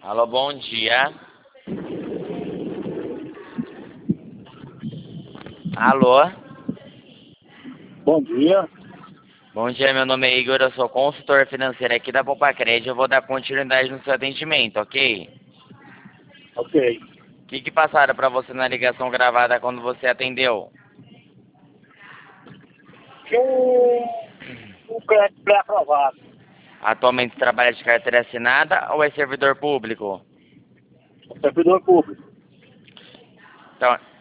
Alô, bom dia. Alô? Bom dia. Bom dia, meu nome é Igor, eu sou consultor financeiro aqui da Poupa Crédito. Eu vou dar continuidade no seu atendimento, ok? Ok. O que passaram para você na ligação gravada quando você atendeu? Tinha um crédito pré-aprovado. Atualmente trabalha de carteira assinada ou é servidor público? Servidor público. Então,